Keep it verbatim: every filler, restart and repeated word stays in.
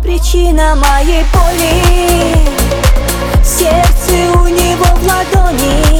причина моей боли. Сердце у него в ладони.